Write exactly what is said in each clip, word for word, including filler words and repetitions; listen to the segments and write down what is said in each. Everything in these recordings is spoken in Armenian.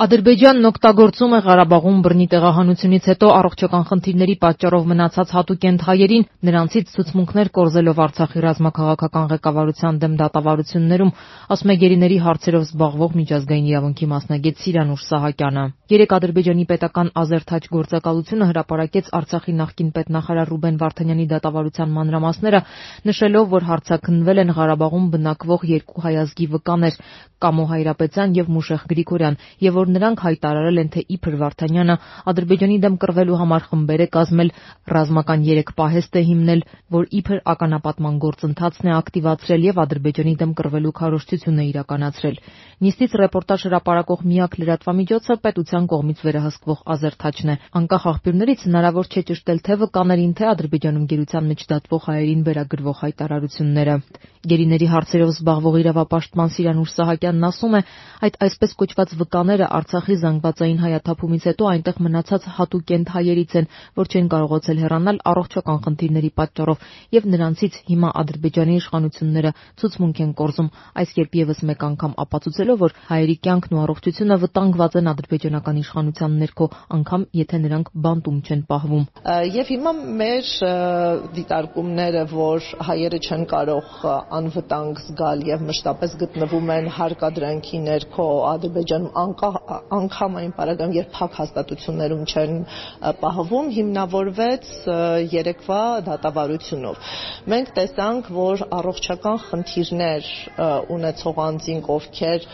Ադրբեջանն օգտագործում է Ղարաբաղում բռնի տեղահանությունից հետո առողջական խնդիրների պատճառով մնացած հատուկ ենթահայերին, նրանցից ցուցմունքներ կորզելով Արցախի ռազմաքաղաքական ղեկավարության դեմ դատավարություններում, ասում է գերիների հարցերով զբաղվող միջազգային իրավունքի մասնագետ Սիրանուշ Սահակյանը։ Երեկ Ադրբեջանի պետական Ազերթաչ գործակալությունը հրապարակեց Արցախի նախկին պետնախարար Ռուբեն Վարդանյանի դատավարության մանրամասները, նշելով, որ հարձակնվել են Ղարաբաղում բնակվող երկու հայ ազգի վկաներ՝ Կամո Հայրապետյան և Մուշեղ Գրիգորյան, եւ որ նրանք հայտարարել են, թե իբր Վարդանյանը Ադրբեջանի դեմ կռվելու համար խմբեր է կազմել, ռազմական երեք պահեստ է հիմնել, որ իբր ականապատման գործընթացն է ակտիվացրել եւ Ադրբեջանի դեմ կռվելու քարոզչություն է իրականացրել։ Նիստից ռեպորտաժ հրապարակող միակ լրատվամիջոցը պետության կողմից վերահսկվող Ազերթաչն է։ Անկախ աղբյուրներից հնարավոր չէ ճշտել թե վկաներին, թե Ադրբեջանում գերության մեջ դատվող հայերին վերագրվող հայտարարությունները։ Գերիների հարցերով զբաղվող իրավապաշտպան Սիրանուշ Սահակյանն ասում է, այդ այսպես կոչված վկաները Արցախի զանգվածային հայաթափումից հետո այնտեղ մնացած հատուկ ենթահայերից են, որ չեն կարողացել հեռանալ առողջական խնդիրների պատճառով, եւ նրանցից հիմա Ադրբեջանի իշխանությունները ցուցմունք են կորզում, այս կերպ եւս մեկ անգամ ապացուցելով, որ հայերի կյանքն ու առողջությունը վտանգված են ադրբեջանական իշխանության ներքո, անգամ եթե նրանք բանտում չեն պահվում։ Եվ հիմա մեր դիտարկումները, որ հայերը չեն կարող անվտանգ զգալ եւ մշտապես գտնվում են հարկադրանքի ներքո Ադրբեջանում, անգամ այն պարագայում, երբ փակ հաստատություններում չեն պահվում, հիմնավորվեց երեկվա դատավարությունով։ Մենք տեսանք, որ առողջական խնդիրներ ունեցող անձինք, ովքեր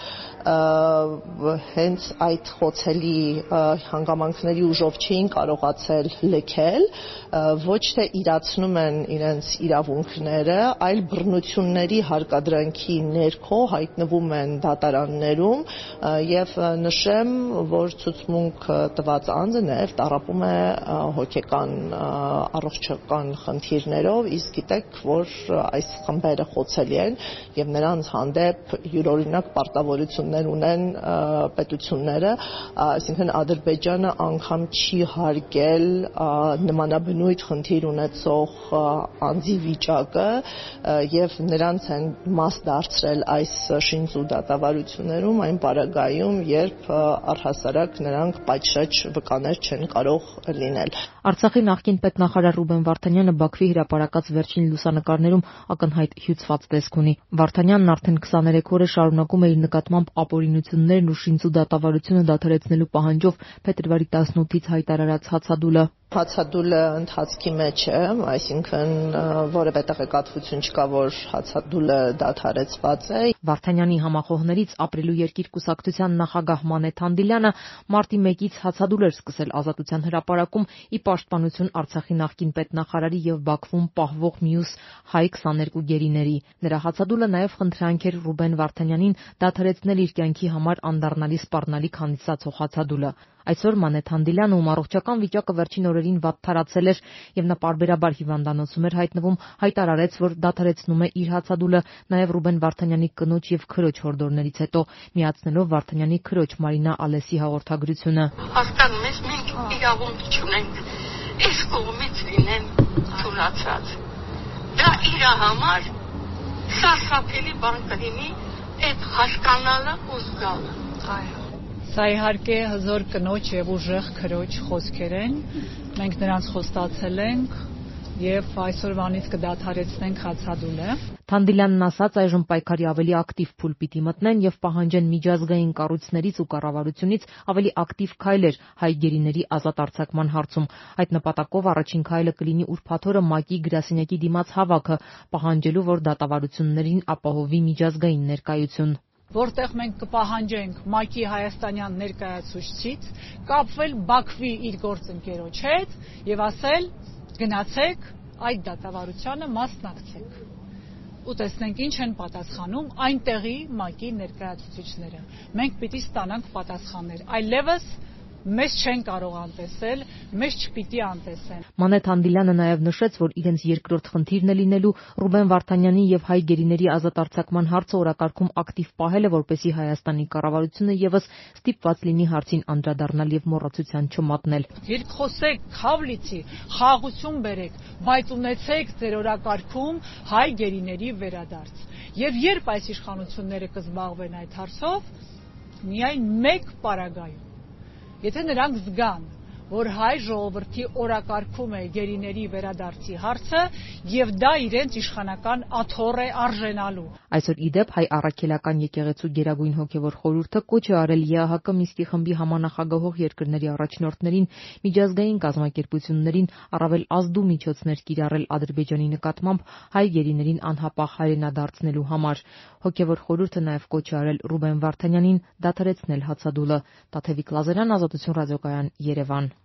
հենց այդ խոցելի հանգամանքների ուժով չէին կարողացել լքել, ոչ թե իրացնում են իրենց իրավունքները, այլ բռնությունների հարկադրանքի ներքո հայտնվում են դատարաններում եւ նշեմ, որ ցուցմունք տված անձը նաեւ տառապում է հոգեկան առողջական խնդիրներով, իսկ գիտեք, որ այս խմբերը խոցելի են եւ նրանց հանդեպ յուրօրինակ պարտավորություններ ունեն պետությունները, այսինքն Ադրբեջանը անգամ չի հարգել նմանաբնույթ խնդիր ունեցող անձի վիճակը եւ նրանց են մաս դարձրել այս շինծու դատավարություններում այն պարագայում, երբ առհասարակ նրանք պատշաճ վկաներ չեն կարող լինել։ Արցախի նախկին պետնախարար Ռուբեն Վարդանյանը Բաքվի հրապարակած վերջին լուսանկարներում ակնհայտ հյուծված տեսք ունի։ Վարդանյանն արդեն քսաներեք օր է շարունակում է իր նկատմամբ ապօրինություններն ու շինծու դատավարությունը դադարեցնելու պահանջով փետրվարի տասնութից հայտարարած հացադուլը։ Հացադուլը ընթացքի մեջ է, այսինքն որևէ տեղեկատվություն չկա, որ հացադուլը դադարեցված է։ Վարդանյանի համախոհներից ապրելու երկիր կուսակցության նախագահ Մանեթ Հանդիլյանը մարտի մեկից հացադուլ էր սկսել Ազատության հրապարակում ի պաշտպանություն Արցախի նախկին պետնախարարի եւ Բաքվում պահվող մյուս հայ քսաներկու գերիների։ Նրա հացադուլը նաեւ խնդրանք էր Ռուբեն Վարդանյանին դադարեցնել իր կյանքի համար անդառնալի սպառնալիք հանդիսացող հացադուլը։ Այսօր Մանեթ Հանդիլյանը, ում առողջական վիճակը վերջին օրերին վատթարացել էր եւ նա պարբերաբար հիվանդանոցում էր հայտնվում, հայտարարեց, որ դադարեցնում է իր հացադուլը նաեւ Ռուբեն Վարդանյանի կնոջ եւ քրոջ հորդորներից հետո, միացնելով Վարդանյանի քրոջ Մարինա Ալեսի հաղորդագրությունը։ Հասկանում ես, մենք իրավունք չունենք այս կողմից լինեն թուլացած։ Դա իր համար սարսափելի բան կլինի այդ հասկանալը ու զգալը։ Այո։ Սա իհարկե հզոր կնոջ եւ ուժեղ քրոջ խոսքեր են, մենք նրանց խոստացել ենք եւ այսօրվանից կդադարեցնենք հացադուլը։ Թանդիլյանն ասաց, այժմ պայքարի ավելի ակտիվ փուլ պիտի մտնեն եւ պահանջեն միջազգային կառույցներից ու կառավարությունից ավելի ակտիվ քայլեր հայ գերիների ազատ արձակման հարցում։ Այդ նպատակով առաջին քայլը կլինի ուրբաթ օրը ՄԱԿ-ի գրասենյակի դիմաց հավաքը, պահանջելու, որ դատավարություններին ապահովի միջազգային ներկայություն։ Որտեղ մենք կպահանջենք ՄԱԿ-ի հայաստանյան ներկայացուցչից կապվել Բաքվի իր գործընկերոջ հետ եւ ասել գնացեք այդ դատավարությանը մասնակցեք ու տեսնենք ինչ են պատասխանում այնտեղի ՄԱԿ-ի ներկայացուցիչները։ Մենք պիտի ստանանք պատասխաններ, այլևս մեզ չեն կարող անտեսել, մեզ չպիտի անտեսեն։ Մանեթ Հանդիլյանը նաև նշեց, որ իրենց երկրորդ խնդիրն է լինելու Ռուբեն Վարդանյանի եւ հայ գերիների ազատ արձակման հարցը օրակարգում ակտիվ պահելը, որպեսզի Հայաստանի կառավարությունը եւս ստիպված լինի հարցին անդրադառնալ եւ մոռացության չմատնել։ Երկխոսեք, խավլիցի, խաղաղություն բերեք, բայց ունեցեք ձեր օրակարգում հայ գերիների վերադարձ։ Եվ երբ այս իշխանությունները կզբաղվեն այդ հարցով, միայն մեկ պարագայում, եթե նրանք զգան, որ հայ ժողովրդի օրակարգում է գերիների վերադարձի հարցը եւ դա իրենց իշխանական աթոռ է արժենալու։ Այսօր ի դեպ հայ առաքելական եկեղեցու գերագույն հոգևոր խորհուրդը կոչ է արել ԵԱՀԿ Մինսկի խմբի համանախագահող երկրների առաջնորդներին միջազգային կազմակերպություններին առավել ազդու միջոցներ կիրառել Ադրբեջանի նկատմամբ հայ գերիներին անհապաղ հայրենադարձնելու համար։ Հոգևոր խորհուրդը նաև կոչ է արել Ռուբեն Վարդանյանին դադարեցնել հացադուլը։ Տաթևիկ Լազարյան, Ազատություն ռադիոկայան, Երևան։